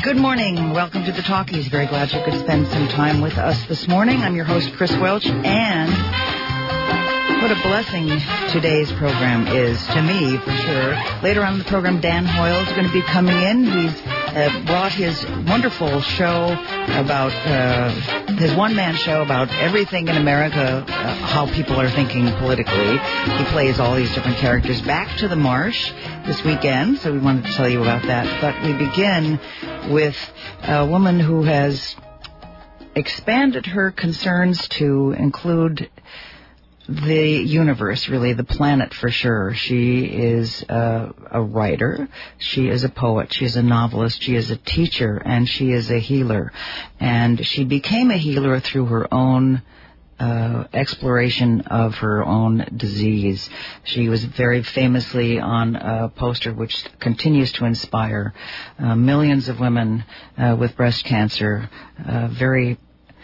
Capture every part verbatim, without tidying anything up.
Good morning. Welcome to the Talkies. Very glad you could spend some time with us this morning. I'm your host, Chris Welch, and what a blessing today's program is to me, for sure. Later on in the program, Dan Hoyle is going to be coming in. He's uh, brought his wonderful show about, uh, his one-man show about everything in America, uh, how people are thinking politically. He plays all these different characters. Back to the Marsh this weekend, so we wanted to tell you about that. But we begin with a woman who has expanded her concerns to include the universe, really, the planet for sure. She is uh, a writer, she is a poet, she is a novelist, she is a teacher, and she is a healer. And she became a healer through her own uh, exploration of her own disease. She was very famously on a poster which continues to inspire uh, millions of women uh, with breast cancer, uh, very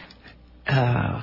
uh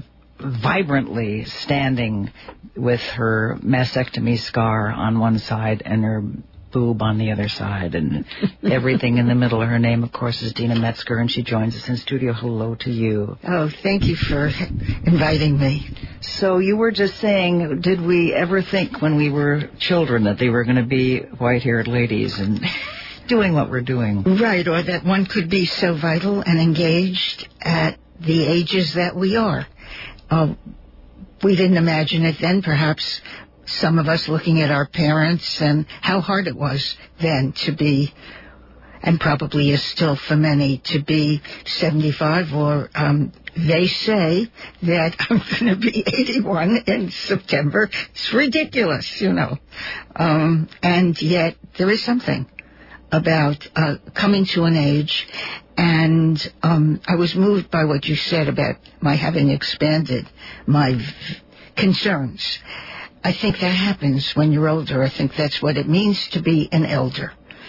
vibrantly standing with her mastectomy scar on one side and her boob on the other side and everything in the middle. Her name, of course, is Dina Metzger, and she joins us in studio. Hello to you. Oh, thank you for inviting me. So you were just saying, did we ever think when we were children that they were going to be white-haired ladies and doing what we're doing? Right, or that one could be so vital and engaged at the ages that we are. Uh, we didn't imagine it then, perhaps some of us looking at our parents and how hard it was then to be, and probably is still for many, to be seventy-five, or um, they say that I'm going to be eighty-one in September. It's ridiculous, you know. Um, and yet there is something about uh, coming to an age. And um, I was moved by what you said about my having expanded my v- concerns. I think that happens when you're older. I think that's what it means to be an elder,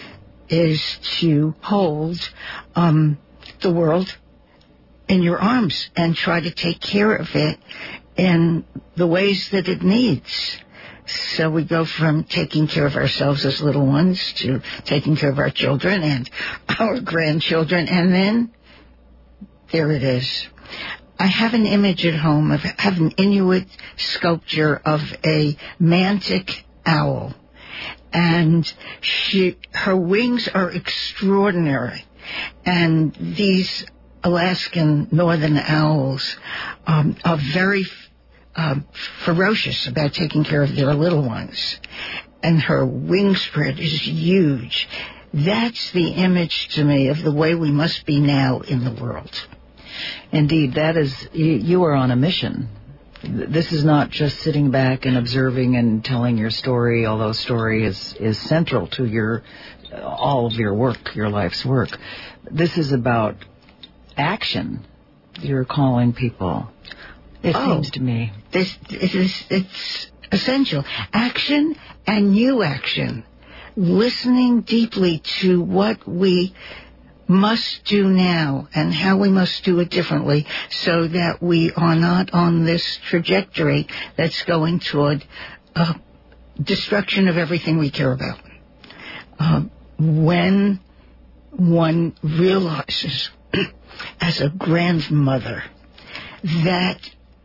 is to hold um, the world in your arms and try to take care of it in the ways that it needs. So we go from taking care of ourselves as little ones to taking care of our children and our grandchildren, and then there it is. I have an image at home of have an Inuit sculpture of a mantic owl, and she her wings are extraordinary, and these Alaskan northern owls um, are very Uh, ferocious about taking care of their little ones. And her wing spread is huge. That's the image to me of the way we must be now in the world. Indeed, that is, you, you are on a mission. This is not just sitting back and observing and telling your story, although story is, is central to your all of your work, your life's work. This is about action. You're calling people. It oh, seems to me. This, it is, it's essential. Action and new action. Listening deeply to what we must do now and how we must do it differently so that we are not on this trajectory that's going toward uh, destruction of everything we care about. Uh, when one realizes, as a grandmother, that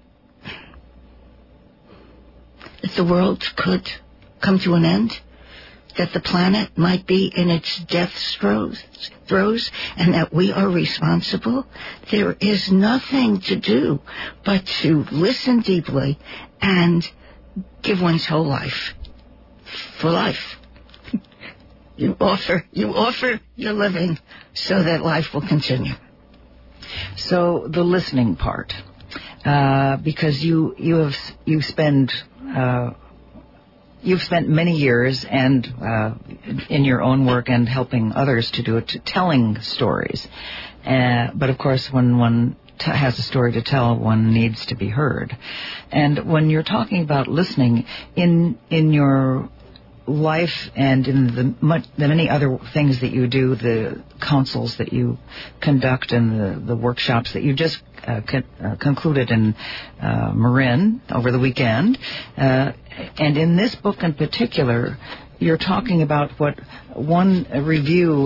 that the world could come to an end, that the planet might be in its death throes, throes, and that we are responsible, there is nothing to do but to listen deeply and give one's whole life for life. You offer, you offer your living so that life will continue. So the listening part, uh, because you you have you spend. Uh, you've spent many years and uh, in your own work and helping others to do it, to telling stories. Uh, but of course, when one t- has a story to tell, one needs to be heard. And when you're talking about listening, in in your life and in the, much, the many other things that you do, the councils that you conduct and the, the workshops that you just uh, con- uh, concluded in uh, Marin over the weekend, uh, and in this book in particular, you're talking about what one review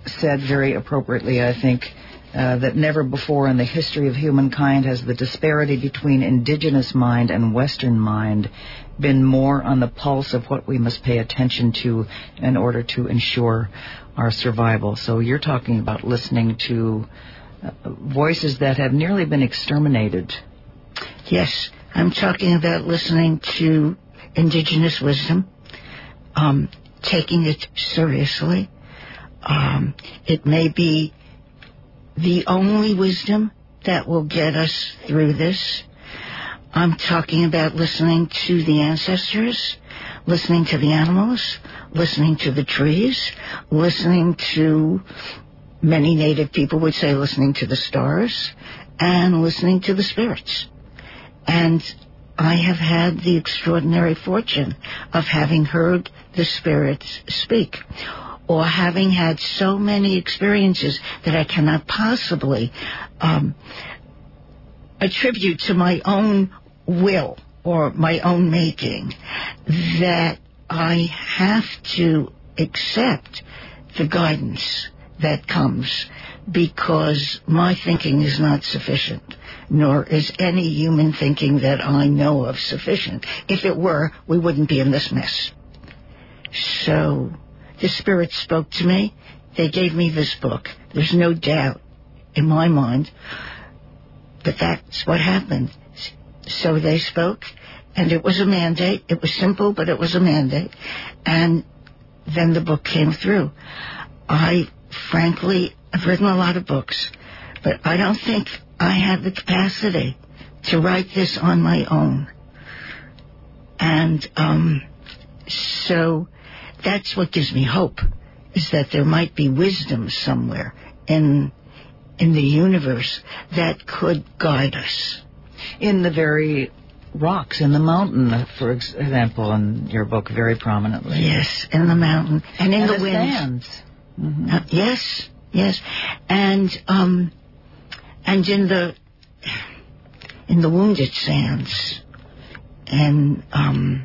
said very appropriately, I think, uh, that never before in the history of humankind has the disparity between indigenous mind and Western mind been more on the pulse of what we must pay attention to in order to ensure our survival. So you're talking about listening to uh, voices that have nearly been exterminated. Yes, I'm talking about listening to indigenous wisdom, um, taking it seriously. Um, it may be the only wisdom that will get us through this. I'm talking about listening to the ancestors, listening to the animals, listening to the trees, listening to, many native people would say, listening to the stars, and listening to the spirits. And I have had the extraordinary fortune of having heard the spirits speak, or having had so many experiences that I cannot possibly um, attribute to my own will or my own making, that I have to accept the guidance that comes, because my thinking is not sufficient, nor is any human thinking that I know of sufficient. If it were, we wouldn't be in this mess. So the spirits spoke to me. They gave me this book. There's no doubt in my mind that that's what happened. So they spoke, and it was a mandate. It was simple, but it was a mandate. And then the book came through. I, frankly, I've written a lot of books, but I don't think I have the capacity to write this on my own. And um, so that's what gives me hope, is that there might be wisdom somewhere in in the universe that could guide us. In the very rocks in the mountain, for example, in your book, very prominently. Yes, in the mountain. And in and the, the wind. sands. Mm-hmm. Uh, yes, yes. And um, and in the in the wounded sands, and um,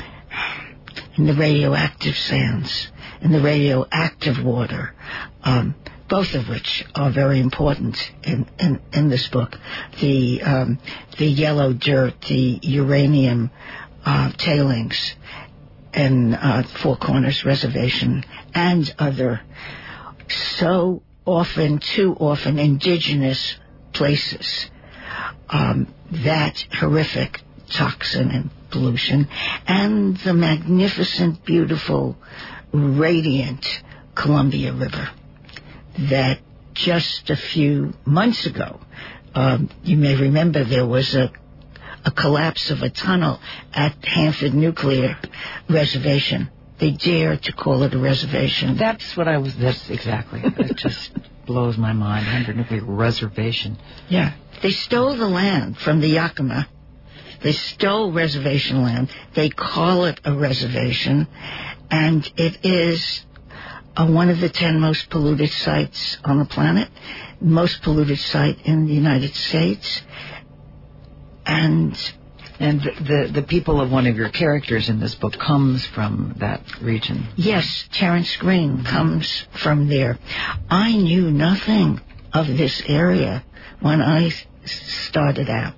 in the radioactive sands, in the radioactive water, um, both of which are very important in, in, in this book. The um, the yellow dirt, the uranium uh, tailings, and uh, Four Corners Reservation, and other so often, too often, indigenous places. Um, that horrific toxin and pollution, and the magnificent, beautiful, radiant Columbia River that just a few months ago, um, you may remember there was a, a collapse of a tunnel at Hanford Nuclear Reservation. They dared to call it a reservation. That's what I was, that's exactly. It just blows my mind. Hanford Nuclear Reservation. Yeah. They stole the land from the Yakima. They stole reservation land. They call it a reservation. And it is uh, one of the ten most polluted sites on the planet, most polluted site in the United States. And and the, the the people of one of your characters in this book comes from that region. Yes, Terrence Green comes from there. I knew nothing of this area when I started out.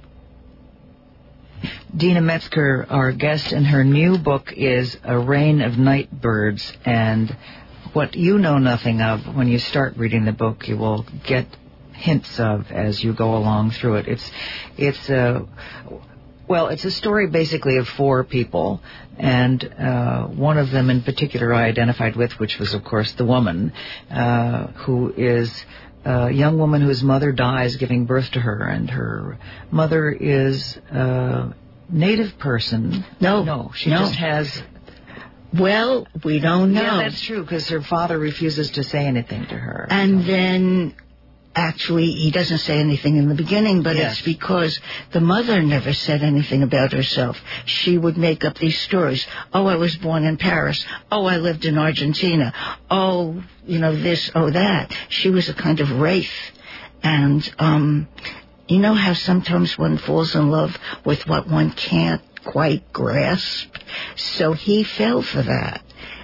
Deena Metzger, our guest, and her new book is A Reign of Night Birds, and what you know nothing of, when you start reading the book, you will get hints of as you go along through it. It's, it's a, well, it's a story basically of four people, and uh, one of them in particular I identified with, which was, of course, the woman, uh, who is a young woman whose mother dies giving birth to her, and her mother is a native person. No. No, she no. just has... Well, we don't know. Yeah, that's true, because her father refuses to say anything to her. And then, actually, he doesn't say anything in the beginning, but yes. it's because the mother never said anything about herself. She would make up these stories. Oh, I was born in Paris. Oh, I lived in Argentina. Oh, you know, this, oh, that. She was a kind of wraith. And, um, you know how sometimes one falls in love with what one can't quite grasp? So he fell for that.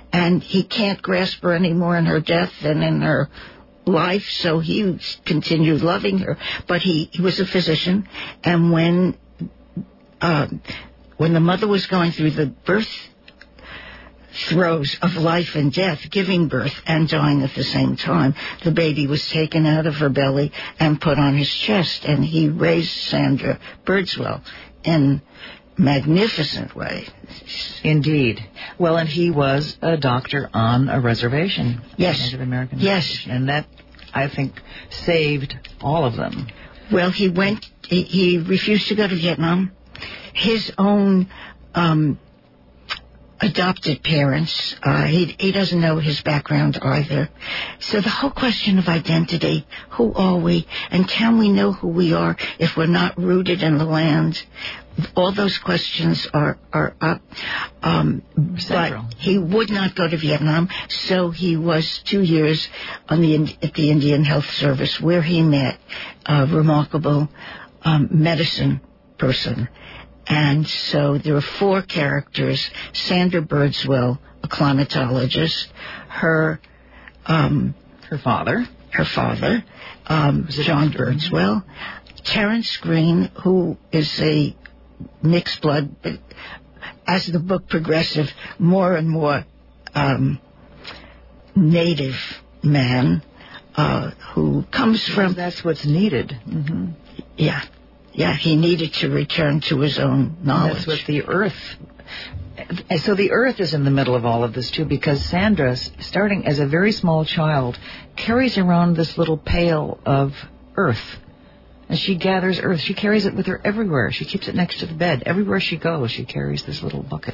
and he can't grasp her any more in her death than in her life, so he continued loving her. But he, he was a physician, and when uh, when the mother was going through the birth throes of life and death, giving birth and dying at the same time, the baby was taken out of her belly and put on his chest, and he raised Sandra Birdswell in a magnificent way. Indeed. Well, and he was a doctor on a reservation. Yes. Native American Yes. reservation, and that, I think, saved all of them. Well, he went, he, he refused to go to Vietnam. His own um, adopted parents, uh, he, he doesn't know his background either. So the whole question of identity, who are we, and can we know who we are if we're not rooted in the land? All those questions are, are up. Um, but he would not go to Vietnam, so he was two years on the at the Indian Health Service, where he met a remarkable um, medicine person. And so there are four characters: Sandra Birdswell, a climatologist, her um, her father, her father, um, John Birdswell, Terence Green, who is a mixed blood, but as the book progresses, more and more um, native man uh, who comes from. That's what's needed. Mm-hmm. Yeah. Yeah, he needed to return to his own knowledge. That's what the earth... And so the earth is in the middle of all of this, too, because Sandra, starting as a very small child, carries around this little pail of earth. And she gathers earth. She carries it with her everywhere. She keeps it next to the bed. Everywhere she goes, she carries this little bucket.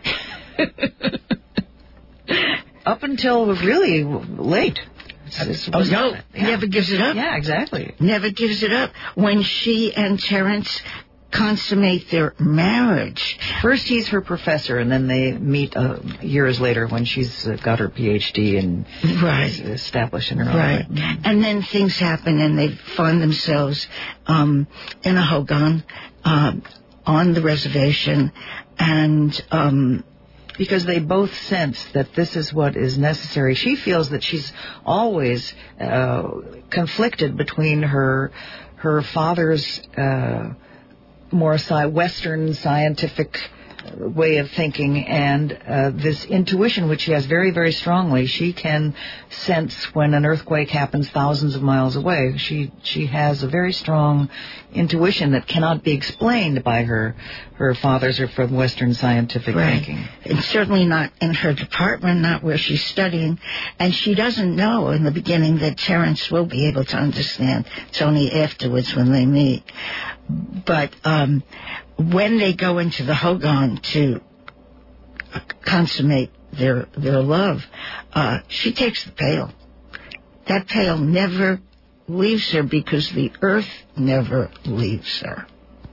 Up until really late. It's, oh, no. Yeah. Never gives it up. Yeah, exactly. Never gives it up. When she and Terence consummate their marriage. First he's her professor, and then they meet uh, years later when she's uh, got her P H D and right. is established in her own right. way. And then things happen, and they find themselves um, in a hogan uh, on the reservation, and... Um, because they both sense that this is what is necessary. She feels that she's always uh, conflicted between her her father's uh, more sci- Western scientific way of thinking and uh, this intuition, which she has very, very strongly. She can sense when an earthquake happens thousands of miles away. She she has a very strong intuition that cannot be explained by her her father's or from Western scientific right. thinking. And certainly not in her department, not where she's studying. And she doesn't know in the beginning that Terence will be able to understand. It's only afterwards when they meet. But um, when they go into the hogan to consummate their their love, uh, she takes the pail. That pail never leaves her because the earth never leaves her.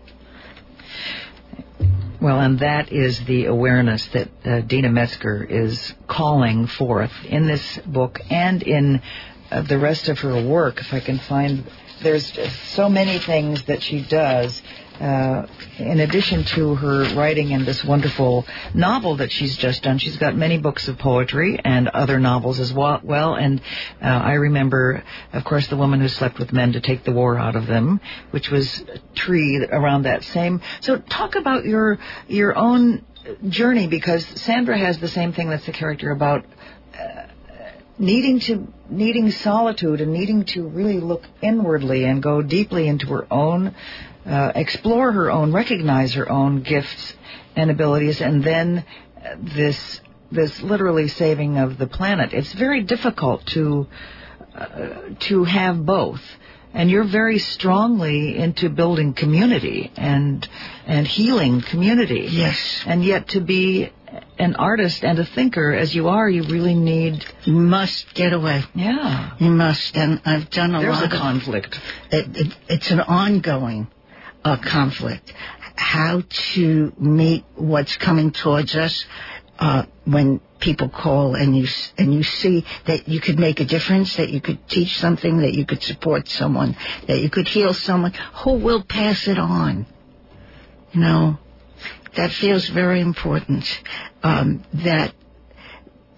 Well, and that is the awareness that uh, Deena Metzger is calling forth in this book and in uh, the rest of her work. If I can find, there's so many things that she does. Uh, in addition to her writing in this wonderful novel that she's just done, she's got many books of poetry and other novels as well. And uh, I remember, of course, The Woman Who Slept with Men to Take the War Out of Them, which was a tree around that same. So talk about your your own journey, because Sandra has the same thing that's the character about uh, needing to needing solitude and needing to really look inwardly and go deeply into her own. Uh, explore her own, recognize her own gifts and abilities, and then uh, this this literally saving of the planet. It's very difficult to uh, to have both, and you're very strongly into building community and and healing community. Yes, and yet to be an artist and a thinker as you are, you really need... You must get away. Yeah, you must. And I've done a There's lot. There's a conflict. It, it, it's an ongoing. Uh, conflict, how to meet what's coming towards us uh, when people call and you and you see that you could make a difference, that you could teach something, that you could support someone, that you could heal someone. Who will pass it on? You know, that feels very important. Um, that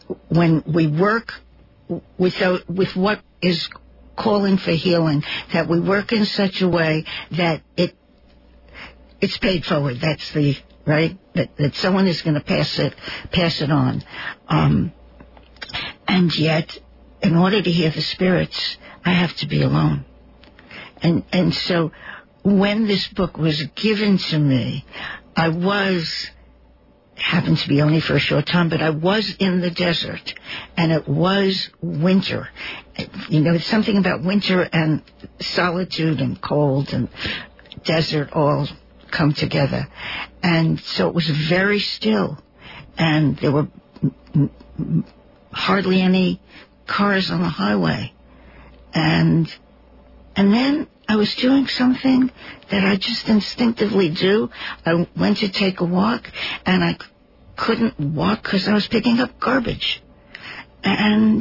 when we work with the, with what is calling for healing, that we work in such a way that it it's paid forward. That's the right that, that someone is going to pass it pass it on, um, and yet, in order to hear the spirits, I have to be alone. And and so, when this book was given to me, I was. Happened to be only for a short time, but I was in the desert, and it was winter. You know, it's something about winter and solitude and cold and desert all come together. And so it was very still, and there were m- m- hardly any cars on the highway. And and then I was doing something that I just instinctively do. I went to take a walk, and I c- couldn't walk because I was picking up garbage. And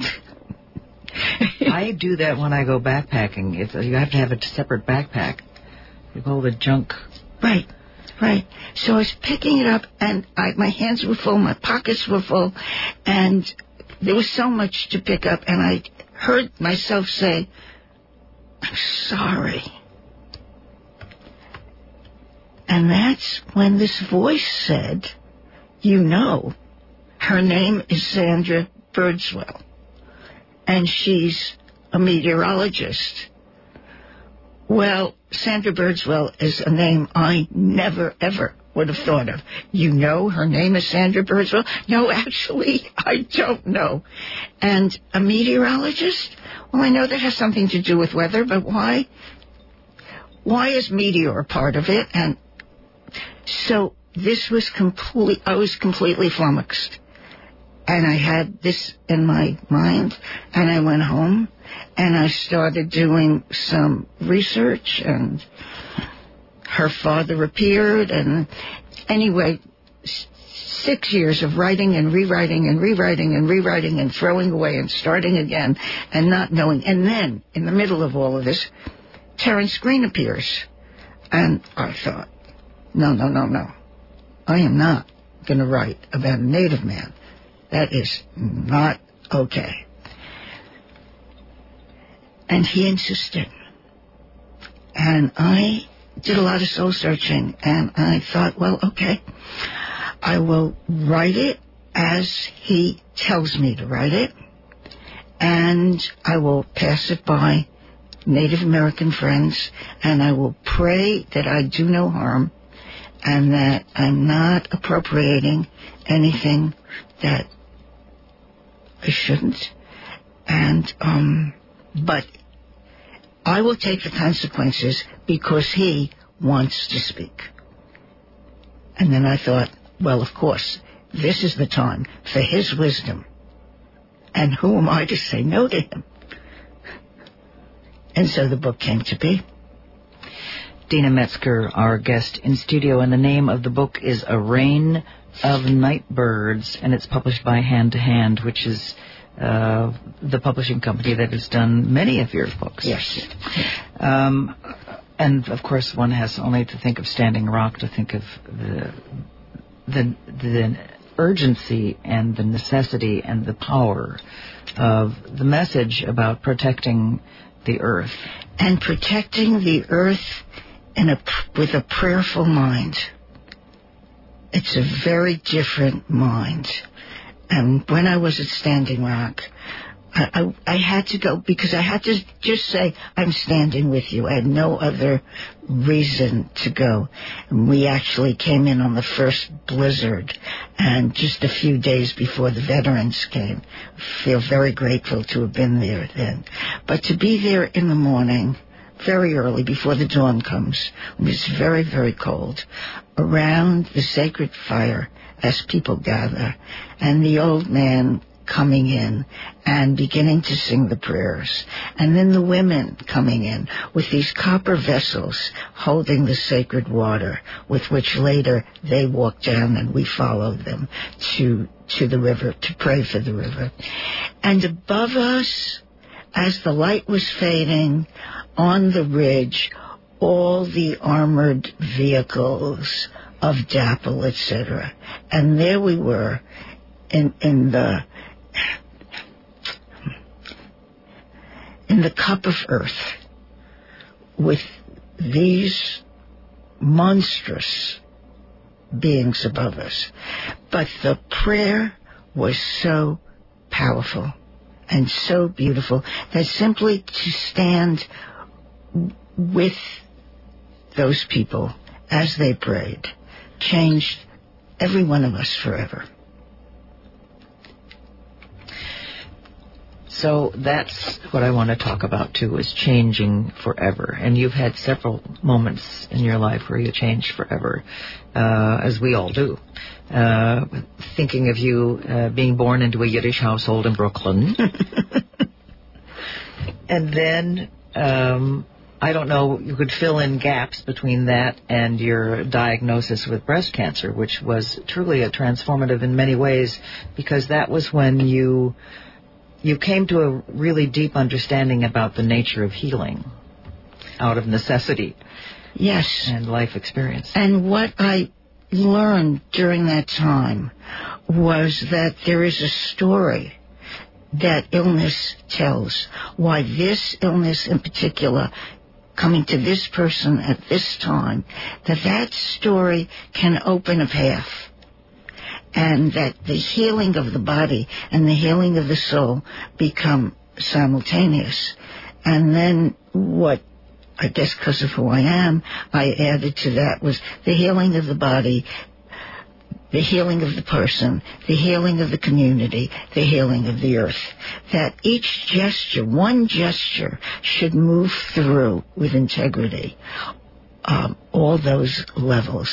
I do that when I go backpacking. It's, you have to have a separate backpack. You hold the junk. Right, right. So I was picking it up, and I, my hands were full, my pockets were full, and there was so much to pick up, and I heard myself say, I'm sorry. And that's when this voice said, you know, her name is Sandra Birdswell, and she's a meteorologist. Well, Sandra Birdswell is a name I never, ever would have thought of. You know her name is Sandra Birdswell? No, actually, I don't know. And a meteorologist? Well, I know that has something to do with weather, but why? Why is meteor a part of it? And so this was complete, I was completely flummoxed. And I had this in my mind, and I went home, and I started doing some research, and her father appeared, and anyway, s- six years of writing and rewriting and rewriting and rewriting and throwing away and starting again and not knowing. And then, in the middle of all of this, Terence Green appears. And I thought, no, no, no, no. I am not going to write about a Native man. That is not okay. And he insisted. And I did a lot of soul searching, and I thought, well, okay, I will write it as he tells me to write it, and I will pass it by Native American friends, and I will pray that I do no harm, and that I'm not appropriating anything that I shouldn't. And, um, but I will take the consequences because he wants to speak. And then I thought, well, of course, this is the time for his wisdom. And who am I to say no to him? And so the book came to be. Deena Metzger, our guest in studio, and the name of the book is A Rain of Nightbirds, and it's published by Hand to Hand, which is uh, the publishing company that has done many of your books. Yes. Um, and, of course, one has only to think of Standing Rock to think of the the, the urgency and the necessity and the power of the message about protecting the earth. And protecting the earth in a, with a prayerful mind. It's a very different mind. And when I was at Standing Rock, I, I, I had to go because I had to just say, I'm standing with you. I had no other reason to go. And we actually came in on the first blizzard, and just a few days before the veterans came. I feel very grateful to have been there then. But to be there in the morning, very early, before the dawn comes, when it's very, very cold, around the sacred fire as people gather, and the old man coming in and beginning to sing the prayers, and then the women coming in with these copper vessels holding the sacred water, with which later they walked down and we followed them to to the river to pray for the river. And above us, as the light was fading on the ridge, all the armored vehicles of D A P L, et cetera. And there we were in in the in the cup of earth with these monstrous beings above us. But the prayer was so powerful and so beautiful that simply to stand with those people as they prayed changed every one of us forever. So that's what I want to talk about, too, is changing forever. And you've had several moments in your life where you changed forever, uh, as we all do. Uh, thinking of you uh, being born into a Yiddish household in Brooklyn. And then, um, I don't know, you could fill in gaps between that and your diagnosis with breast cancer, which was truly a transformative in many ways, because that was when you... You came to a really deep understanding about the nature of healing out of necessity. Yes. And life experience. And what I learned during that time was that there is a story that illness tells. Why this illness in particular, coming to this person at this time, that that story can open a path. And that the healing of the body and the healing of the soul become simultaneous. And then what, I guess because of who I am, I added to that was the healing of the body, the healing of the person, the healing of the community, the healing of the earth. That each gesture, one gesture, should move through with integrity um, all those levels.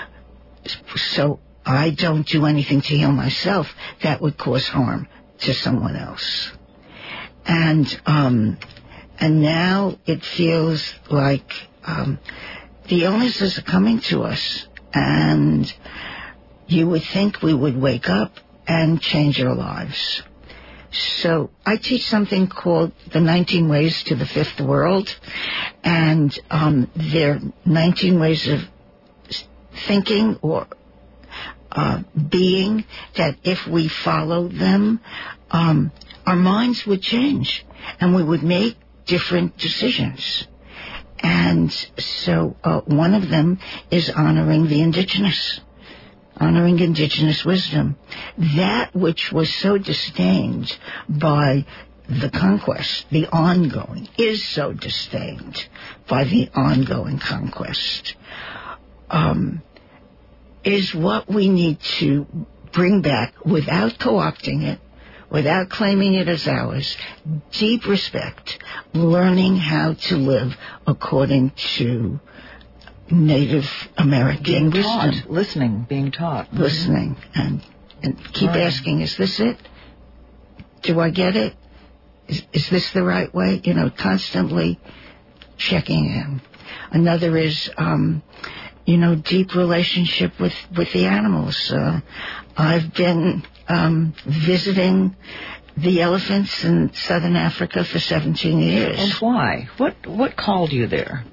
So I don't do anything to heal myself that would cause harm to someone else. And um, and now it feels like um, the illnesses are coming to us, and you would think we would wake up and change our lives. So I teach something called the nineteen Ways to the Fifth World, and um, there are nineteen ways of thinking or Uh, being that if we followed them, um, our minds would change and we would make different decisions. And so uh, one of them is honoring the indigenous, honoring indigenous wisdom. That which was so disdained by the conquest, the ongoing, is so disdained by the ongoing conquest. Um... is what we need to bring back without co-opting it, without claiming it as ours. Deep respect, learning how to live according to Native American being wisdom. Taught, listening, being taught. Listening, and, and keep right. asking, is this it? Do I get it? Is, is this the right way? You know, constantly checking in. Another is... Um, you know, deep relationship with, with the animals. Uh, I've been um, visiting the elephants in southern Africa for seventeen years. And why? What what called you there?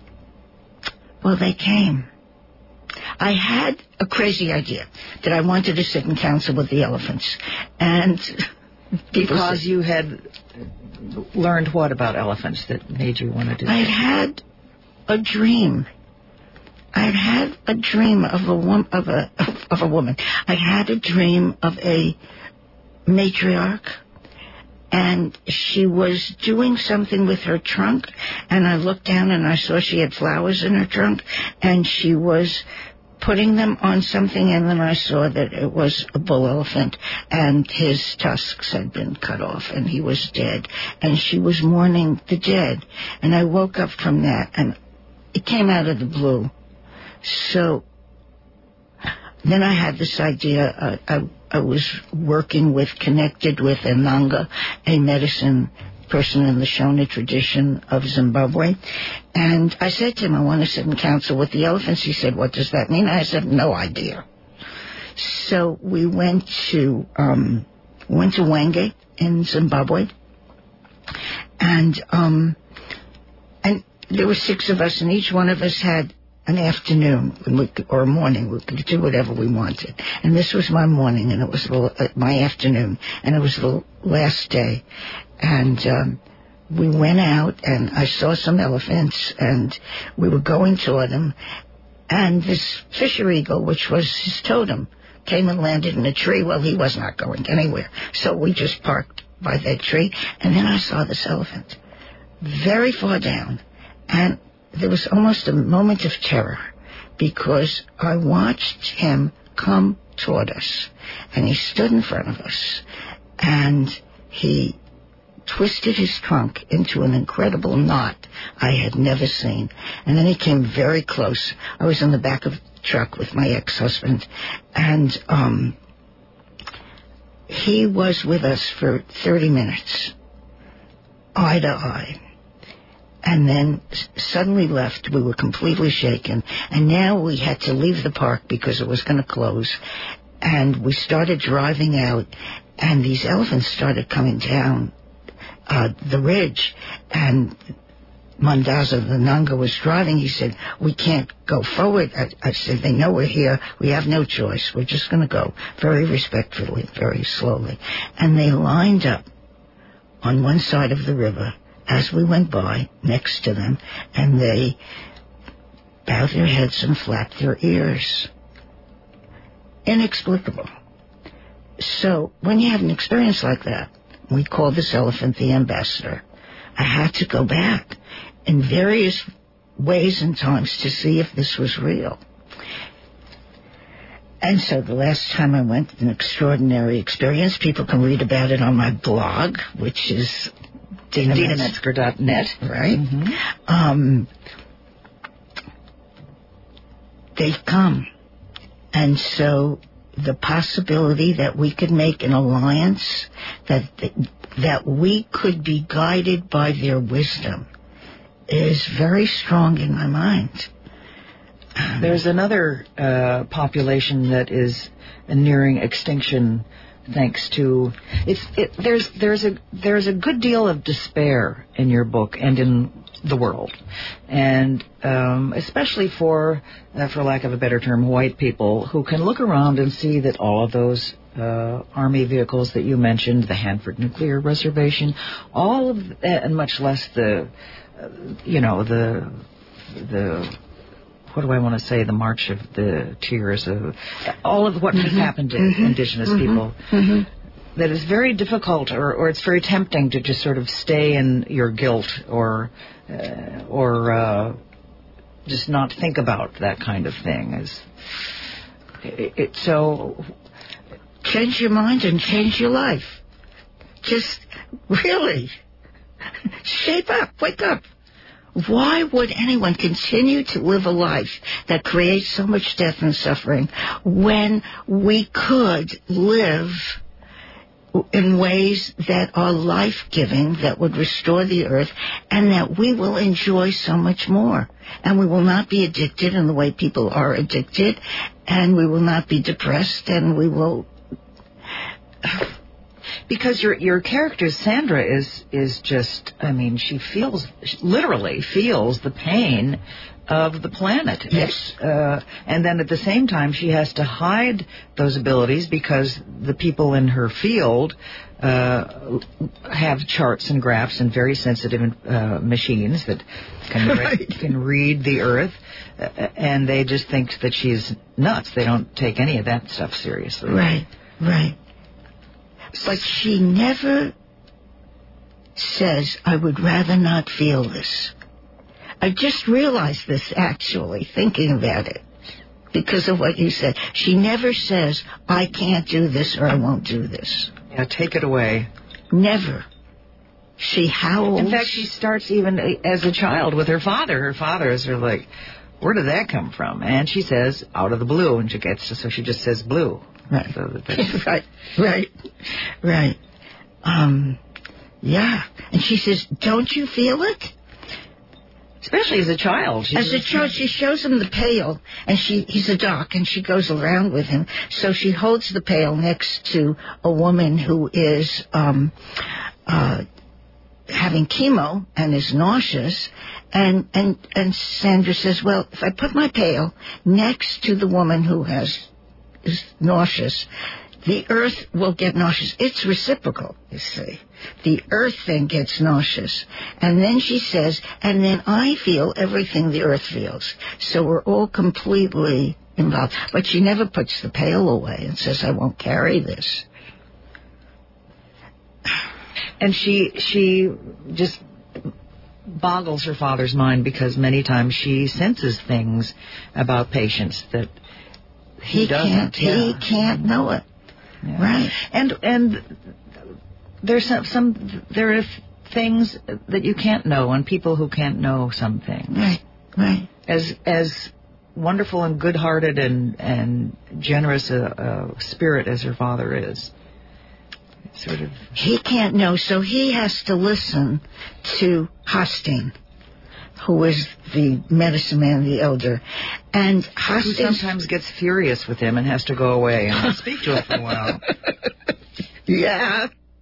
Well, they came. I had a crazy idea that I wanted to sit in council with the elephants. And because you had learned what about elephants that made you want to do that? I'd had a dream. I'd had a dream of a wom- of a of a woman. I had a dream of a matriarch, and she was doing something with her trunk, and I looked down and I saw she had flowers in her trunk, and she was putting them on something, and then I saw that it was a bull elephant, and his tusks had been cut off, and he was dead, and she was mourning the dead. And I woke up from that, and it came out of the blue. So then I had this idea. Uh, I, I was working with, connected with Ananga, a medicine person in the Shona tradition of Zimbabwe. And I said to him, I want to sit in council with the elephants. He said, what does that mean? I said, no idea. So we went to, um, went to Wenge in Zimbabwe. And, um, and there were six of us, and each one of us had an afternoon when we could, or a morning. We could do whatever we wanted. And this was my morning, and it was the, uh, my afternoon, and it was the last day. And um, we went out, and I saw some elephants, and we were going toward them. And this fisher eagle, which was his totem, came and landed in a tree. Well, he was not going anywhere. So we just parked by that tree. And then I saw this elephant very far down. And there was almost a moment of terror because I watched him come toward us. And he stood in front of us. And he twisted his trunk into an incredible knot I had never seen. And then he came very close. I was in the back of the truck with my ex-husband, and um, he was with us for thirty minutes, eye to eye. And then s- suddenly left. We were completely shaken. And now we had to leave the park because it was going to close. And we started driving out, and these elephants started coming down Uh, the ridge, and Mandaza, the Nanga, was driving. He said, we can't go forward. I, I said, they know we're here. We have no choice. We're just going to go very respectfully, very slowly. And they lined up on one side of the river as we went by next to them, and they bowed their heads and flapped their ears. Inexplicable. So when you have an experience like that, we called this elephant the ambassador. I had to go back in various ways and times to see if this was real. And so the last time I went, an extraordinary experience. People can read about it on my blog, which is dina metzger dot net, right? Mm-hmm. Um, they've come. And so the possibility that we could make an alliance, that that we could be guided by their wisdom, is very strong in my mind. Um, There's another uh, population that is nearing extinction, thanks to it's. It, there's there's a there's a good deal of despair in your book and in the world, and um, especially for, uh, for lack of a better term, white people who can look around and see that all of those uh, Army vehicles that you mentioned, the Hanford Nuclear Reservation, all of that, and much less the, uh, you know, the the. What do I want to say? The March of the Tears, of all of what mm-hmm. has happened to mm-hmm. indigenous mm-hmm. people. Mm-hmm. That is very difficult, or, or it's very tempting to just sort of stay in your guilt, or uh, or uh, just not think about that kind of thing. As it, it, so, change your mind and change your life. Just really shape up, wake up. Why would anyone continue to live a life that creates so much death and suffering when we could live in ways that are life-giving, that would restore the earth, and that we will enjoy so much more? And we will not be addicted in the way people are addicted, and we will not be depressed, and we will... Because your your character, Sandra, is is just, I mean, she feels, she literally feels the pain of the planet. Yes. Uh, and then at the same time, she has to hide those abilities because the people in her field uh, have charts and graphs and very sensitive uh, machines that can, right. read, can read the earth. Uh, and they just think that she's nuts. They don't take any of that stuff seriously. Right, right. But she never says, I would rather not feel this. I just realized this, actually, thinking about it, because of what you said. She never says, I can't do this or I won't do this. Yeah, take it away. Never. She howls. In fact, she starts even as a child with her father. Her father is her like, where did that come from? And she says, out of the blue, and she gets to, so she just says blue. Right. So right, right, right. Um, yeah. And she says, don't you feel it? Especially as a child. As a child, she shows him the pail, and she he's a doc, and she goes around with him. So she holds the pail next to a woman who is um, uh, having chemo and is nauseous. And, and, and Sandra says, well, if I put my pail next to the woman who has, is nauseous, the earth will get nauseous. It's reciprocal, you see. The earth then gets nauseous. And then she says, and then I feel everything the earth feels. So we're all completely involved. But she never puts the pail away and says, I won't carry this. And she she just boggles her father's mind because many times she senses things about patients that he, he doesn't. Can't, yeah. He can't know it. Yeah. Right. And and there's some, some there are things that you can't know, and people who can't know some things. Right. Right. As as wonderful and good-hearted and and generous a, a spirit as her father is, sort of. He can't know, so he has to listen to Hosteen, who is the medicine man, the elder. And Hosteen who sometimes gets furious with him and has to go away and not speak to him for a while. Yeah.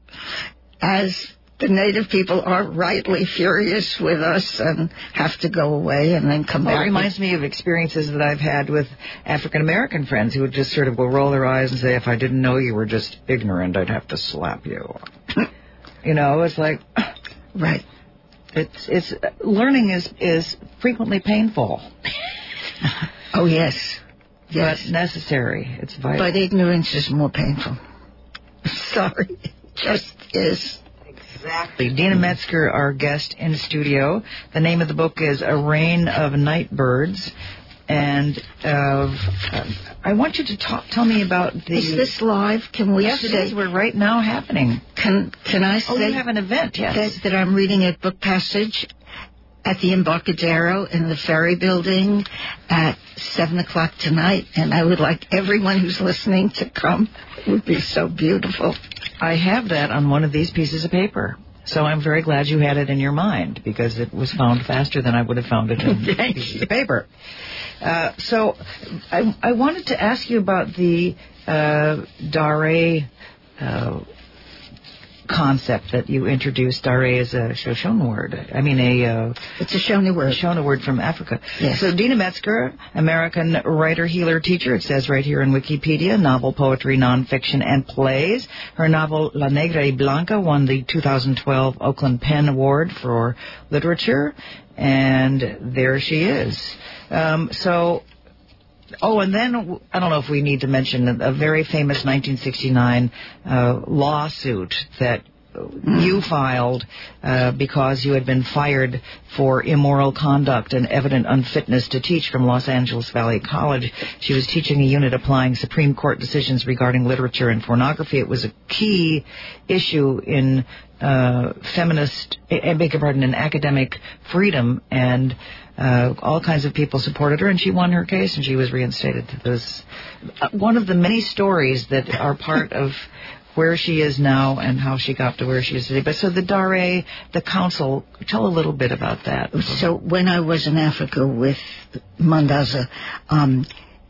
As the native people are rightly furious with us and have to go away and then come well, back. It reminds me of experiences that I've had with African-American friends who would just sort of go roll their eyes and say, if I didn't know you were just ignorant, I'd have to slap you. You know, it's like... Right. It's it's learning is is frequently painful. Oh yes, yes, but necessary. It's vital. But ignorance is more painful. Sorry, it just is. Exactly. Dina Metzger, our guest in studio. The name of the book is A Reign of Nightbirds, and uh, I want you to talk. Tell me about the. Is this live? Can we? Yes, say, it is. We're right now happening. Can Can I say? Oh, you have an event. Yes. That, that I'm reading at Book Passage at the Embarcadero in the Ferry Building at seven o'clock tonight, and I would like everyone who's listening to come. It would be so beautiful. I have that on one of these pieces of paper. So I'm very glad you had it in your mind, because it was found faster than I would have found it in pieces of paper. Uh, so I, I wanted to ask you about the uh, Dare uh, concept that you introduced. Dare is a Shoshone word. I mean, a... Uh, it's a Shona word. Shona word from Africa. Yes. So Dina Metzger, American writer, healer, teacher. It says right here in Wikipedia, novel, poetry, nonfiction, and plays. Her novel La Negra y Blanca won the two thousand twelve Oakland Pen Award for literature. And there she is. Um, so... Oh, and then, I don't know if we need to mention a, a very famous nineteen sixty-nine uh, lawsuit that you filed uh, because you had been fired for immoral conduct and evident unfitness to teach from Los Angeles Valley College. She was teaching a unit applying Supreme Court decisions regarding literature and pornography. It was a key issue in uh, feminist, I beg your pardon, in academic freedom, and Uh, all kinds of people supported her, and she won her case, and she was reinstated to this. Uh, one of the many stories that are part of where she is now and how she got to where she is today. But so the Dare, the council, tell a little bit about that. So when I was in Africa with Mandaza, um,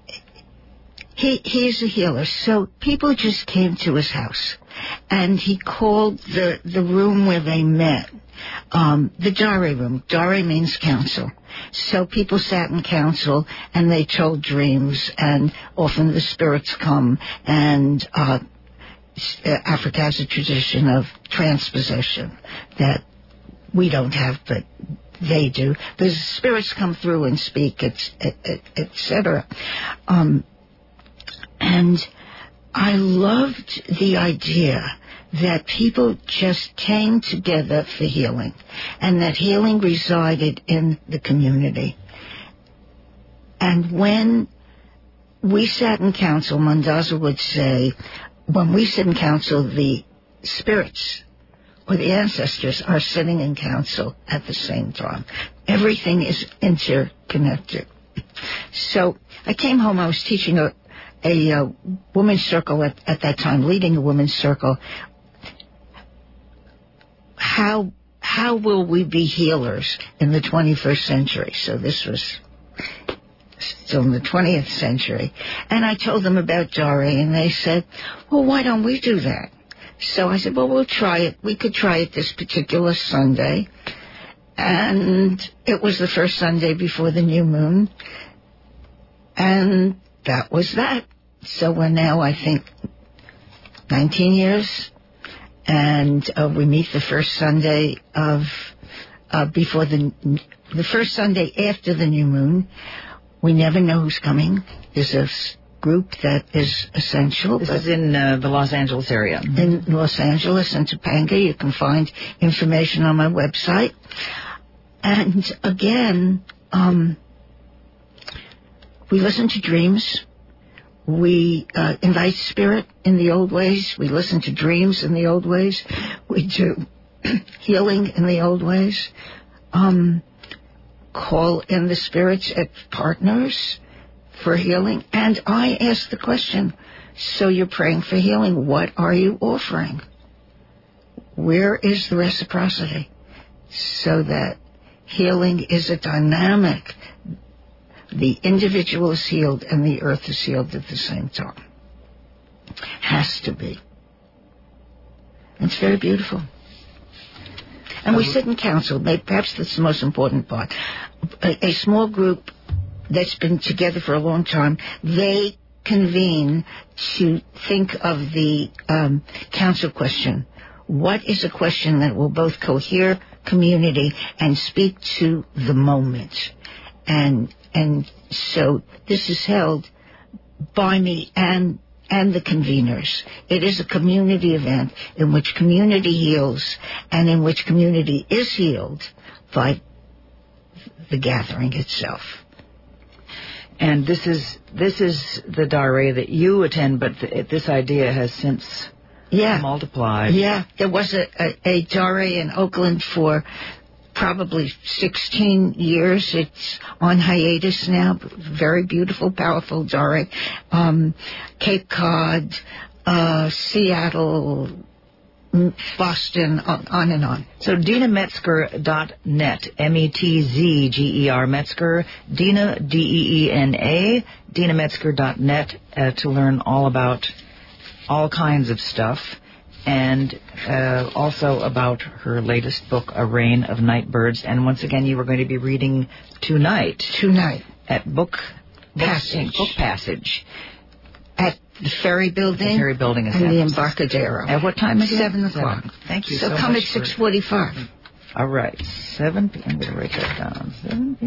he he's a healer. So people just came to his house, and he called the the room where they met Um, the Dare room. Dare means council. So people sat in council and they told dreams, and often the spirits come, and uh, Africa has a tradition of transposition that we don't have, but they do. The spirits come through and speak, et, et, et cetera. Um, and I loved the idea that people just came together for healing, and that healing resided in the community. And when we sat in council, Mandaza would say, when we sit in council, the spirits or the ancestors are sitting in council at the same time. Everything is interconnected. So I came home, I was teaching a, a, a women's circle at, at that time, leading a women's circle. How how will we be healers in the twenty-first century? So this was still in the twentieth century. And I told them about Dare, and they said, well, why don't we do that? So I said, well, we'll try it. We could try it this particular Sunday. And it was the first Sunday before the new moon. And that was that. So we're now, I think, nineteen years. And uh, we meet the first Sunday of, uh, before the, the first Sunday after the new moon. We never know who's coming. There's a group that is essential. This is in uh, the Los Angeles area. In Los Angeles and Topanga. You can find information on my website. And again, um, we listen to dreams. We uh, invite spirit in the old ways. We listen to dreams in the old ways. We do healing in the old ways. Um, call in the spirits as partners for healing. And I ask the question, so you're praying for healing. What are you offering? Where is the reciprocity? So that healing is a dynamic. The individual is healed and the earth is healed at the same time. Has to be. It's very beautiful. And we sit in council. Perhaps that's the most important part. A, a small group that's been together for a long time, they convene to think of the um, council question. What is a question that will both cohere community and speak to the moment? And and so this is held by me and and the conveners. It is a community event in which community heals and in which community is healed by the gathering itself. And this is this is the Dare that you attend, but th- this idea has since yeah. multiplied. Yeah, there was a, a, a Dare in Oakland for probably sixteen years. It's on hiatus now. Very beautiful, powerful Dare. Um, Cape Cod, uh, Seattle, Boston, on, on and on. So Dina Metzger dot net, M E T Z G E R, Metzger, Dina, D E E N A, Dina Metzger dot net uh, to learn all about all kinds of stuff, and uh, also about her latest book, A Reign of Night Birds. And once again, you were going to be reading tonight. Tonight. At Book Passage. Book Passage. At the Ferry Building. The Ferry Building is and the Embarcadero. At what time again? Seven o'clock. Seven. Thank you so, so come much. at six forty-five. All right. seven p.m. I'm going to write that down. seven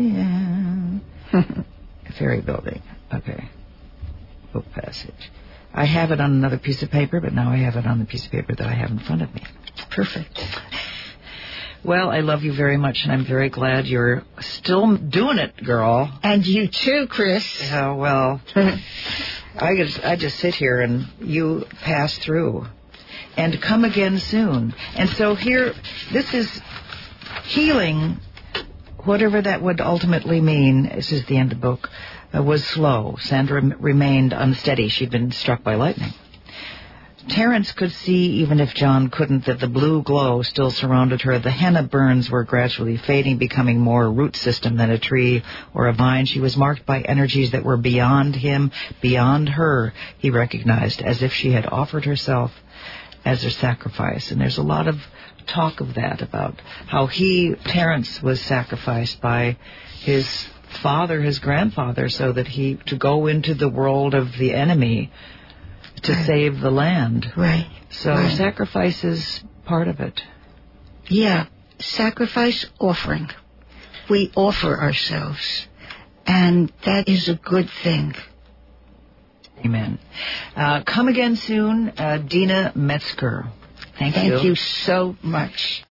p.m. Ferry Building. Okay. Book Passage. I have it on another piece of paper, but now I have it on the piece of paper that I have in front of me. Perfect. Well, I love you very much, and I'm very glad you're still doing it, girl. And you too, Chris. Oh, well, I just, I just sit here and you pass through. And come again soon. And so here, this is healing, whatever that would ultimately mean. This is the end of the book. Uh, was slow. Sandra m- remained unsteady. She'd been struck by lightning. Terence could see, even if John couldn't, that the blue glow still surrounded her. The henna burns were gradually fading, becoming more a root system than a tree or a vine. She was marked by energies that were beyond him, beyond her, he recognized, as if she had offered herself as a sacrifice. And there's a lot of talk of that, about how he, Terence, was sacrificed by his father, his grandfather, so that he, to go into the world of the enemy to right. save the land. Right. So right. sacrifice is part of it. Yeah. Sacrifice, offering. We offer ourselves. And that is a good thing. Amen. Uh, come again soon, uh, Dina Metzger. Thank, Thank you. Thank you so much.